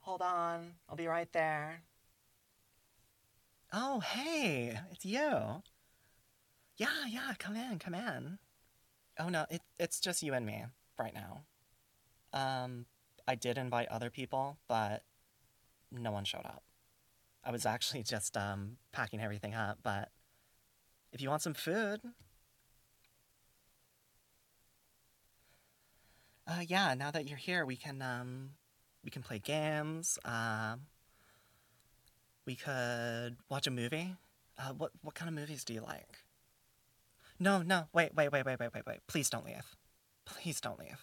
Hold on, I'll be right there. Oh, hey, it's you. Yeah, come in, come in. Oh no, it's just you and me right now. Um, I did invite other people, but no one showed up. I was actually just packing everything up, but if you want some food, yeah, now that you're here, we can play games. We could watch a movie. What kind of movies do you like? No, wait. Please don't leave. Please don't leave.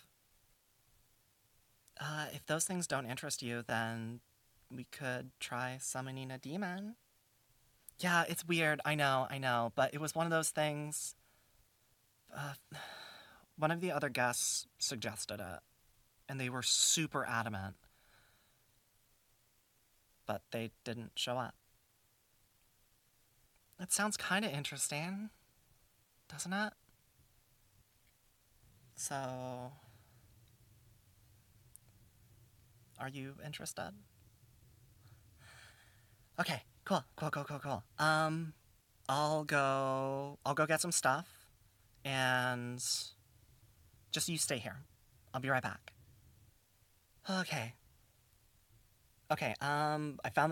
If those things don't interest you, then we could try summoning a demon. Yeah, it's weird. I know, but it was one of those things. Uh, One of the other guests suggested it, and they were super adamant, but they didn't show up. That sounds kind of interesting, doesn't it? So, are you interested? Okay, cool. I'll go get some stuff, and just you stay here. I'll be right back. Okay. I found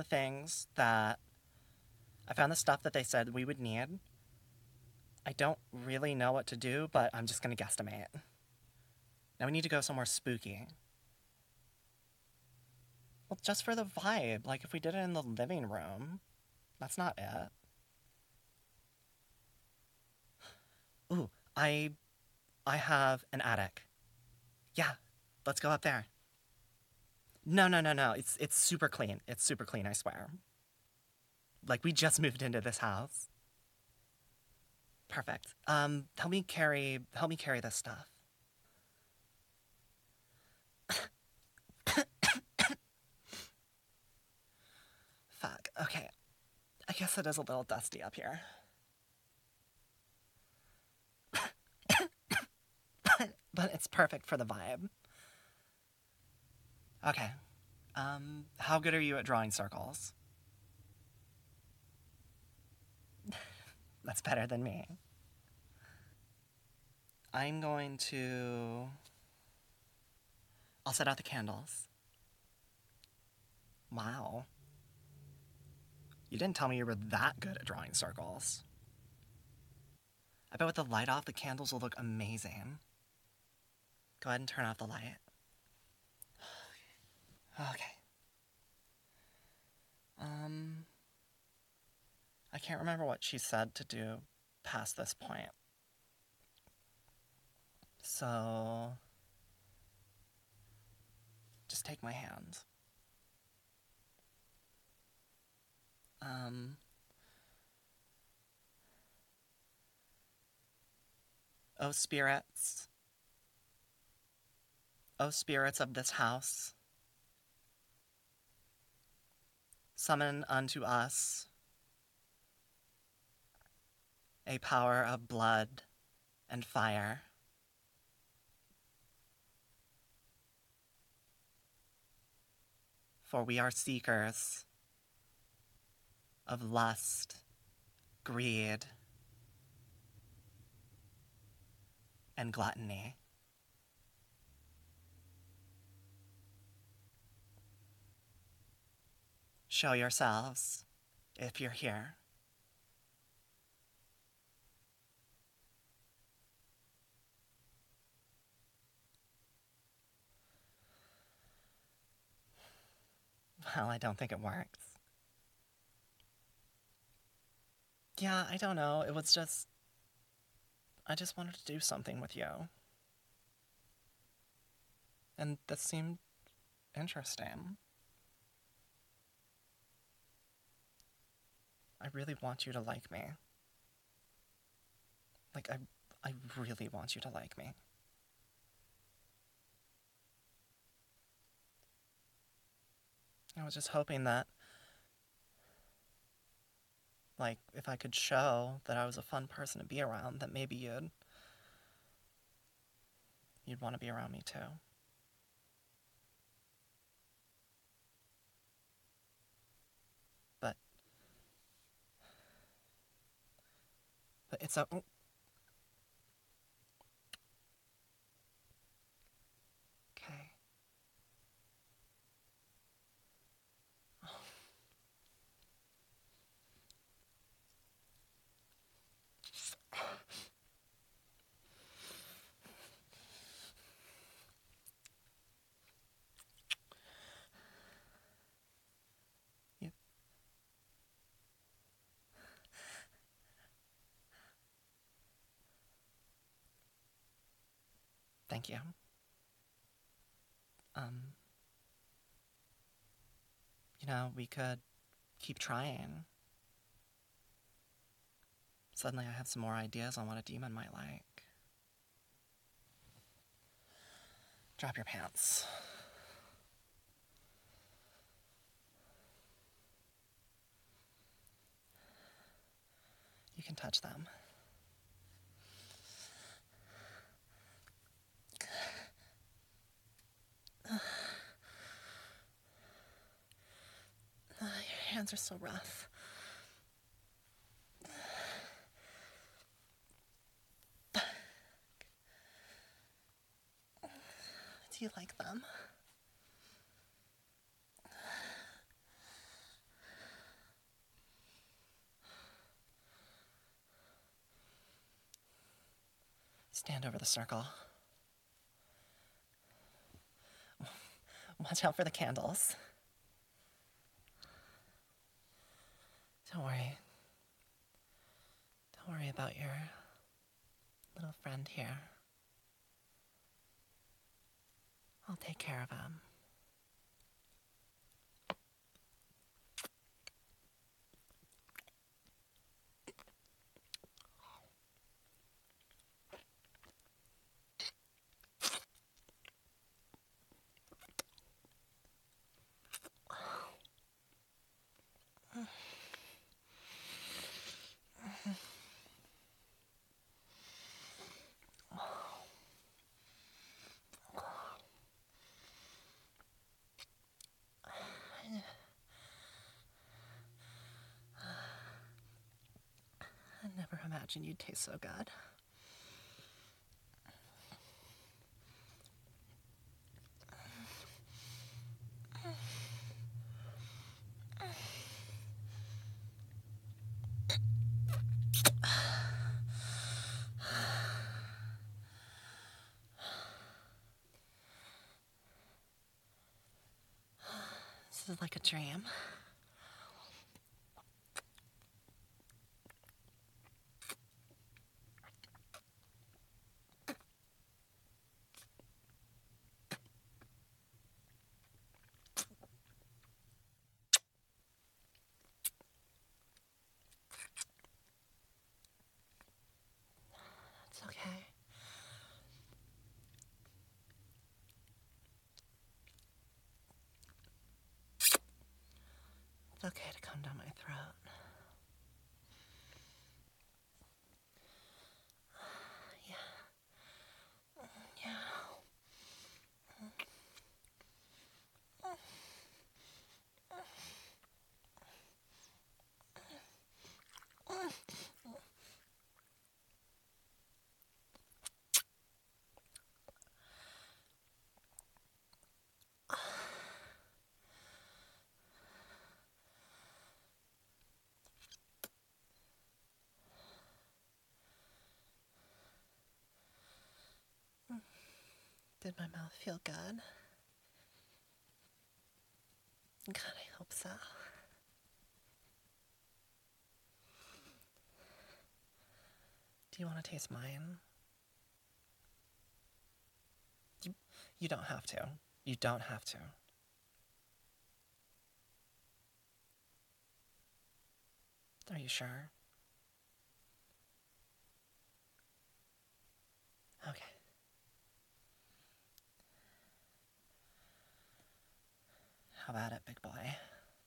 the stuff that they said we would need. I don't really know what to do, but I'm just gonna guesstimate. Now we need to go somewhere spooky. Well, just for the vibe. Like if we did it in the living room, that's not it. Ooh, I have an attic. Yeah, let's go up there. No. It's super clean. It's super clean, I swear. Like we just moved into this house. Perfect. Help me carry this stuff. Fuck. Okay. I guess it is a little dusty up here. But it's perfect for the vibe. Okay. How good are you at drawing circles? That's better than me. I'm going to. I'll set out the candles. Wow. You didn't tell me you were that good at drawing circles. I bet with the light off, the candles will look amazing. Go ahead and turn off the light. Okay. Um, I can't remember what she said to do past this point. So, just take my hand. Um, oh spirits, oh spirits of this house, summon unto us a power of blood and fire. For we are seekers of lust, greed, and gluttony. Show yourselves if you're here. Well, I don't think it works. Yeah, I don't know. I just wanted to do something with you. And this seemed interesting. I really want you to like me. Like, I really want you to like me. I was just hoping that, like, if I could show that I was a fun person to be around, that maybe you'd want to be around me too. It's a. Okay. You, thank you. Um, we could keep trying. Suddenly I have some more ideas on what a demon might like. Drop your pants. You can touch them. Your hands are so rough. Do you like them? Stand over the circle. Watch out for the candles. Don't worry. Don't worry about your little friend here. I'll take care of him. I never imagined you'd taste so good. This is like a dream. It's okay. It's okay to come down my throat. Yeah. Yeah. Did my mouth feel good? God, I hope so. Do you want to taste mine? You don't have to. You don't have to. Are you sure? Okay. How about it, big boy?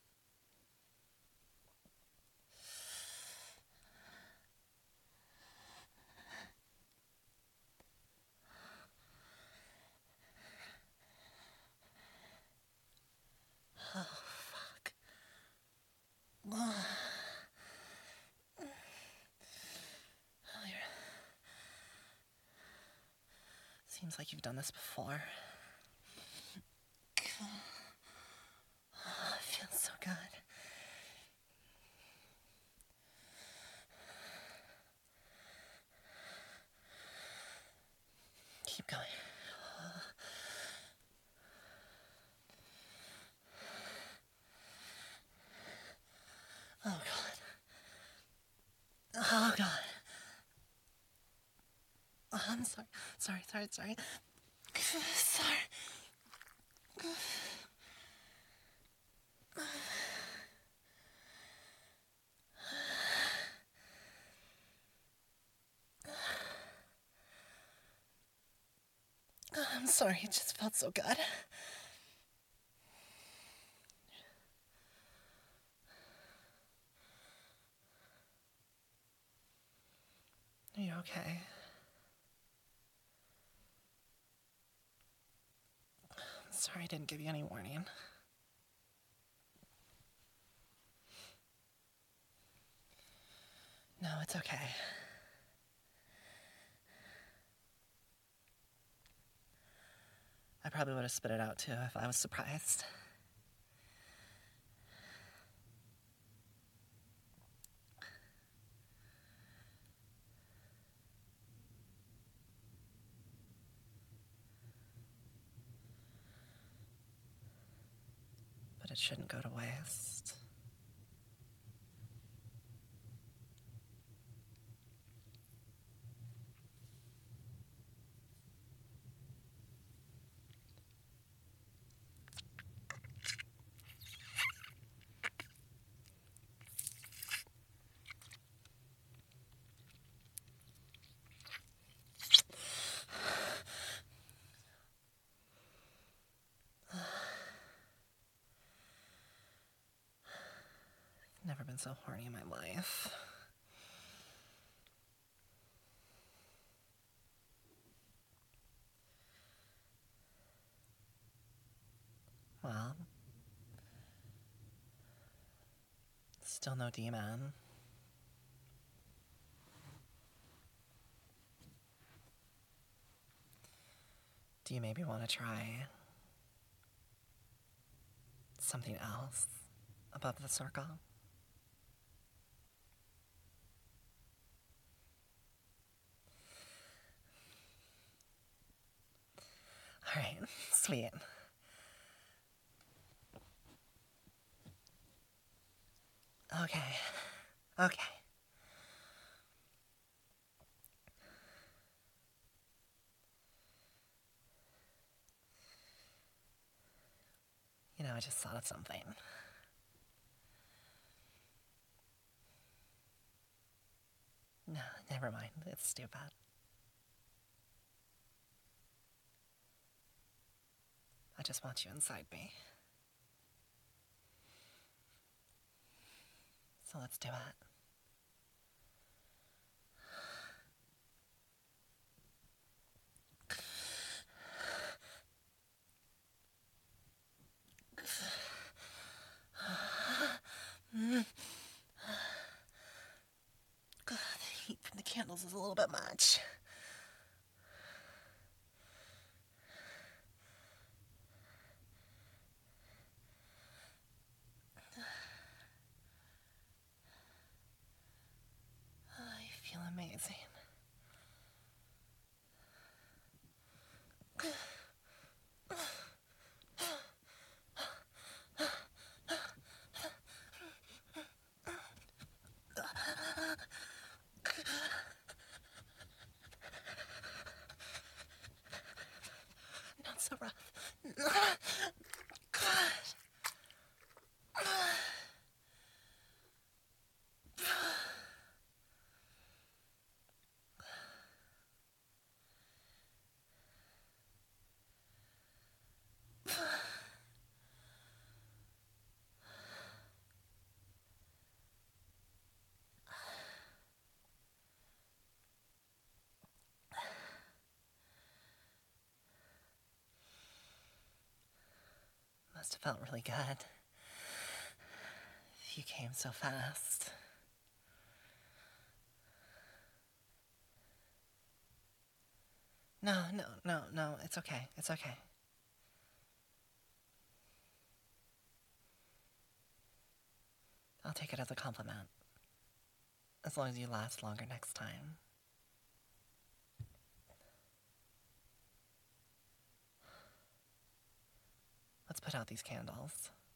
Oh, fuck. Seems like you've done this before. Oh, it feels so good. Keep going. Oh, God. Oh, God. Oh, I'm sorry. Sorry. Sorry. I'm sorry. It just felt so good. Are you okay? I'm sorry I didn't give you any warning. No, it's okay. I probably would have spit it out too if I was surprised. But it shouldn't go to waste. I've never been so horny in my life. Well, still no demon. Do you maybe want to try something else above the circle? Alright, sweet. Okay. You know, I just thought of something. No, never mind. It's stupid. I just want you inside me. So let's do it. God, the heat from the candles is a little bit much. I feel amazing. Not so rough. Must have felt really good. You came so fast. No, no, no, no, it's okay. It's okay. I'll take it as a compliment. As long as you last longer next time. Let's put out these candles.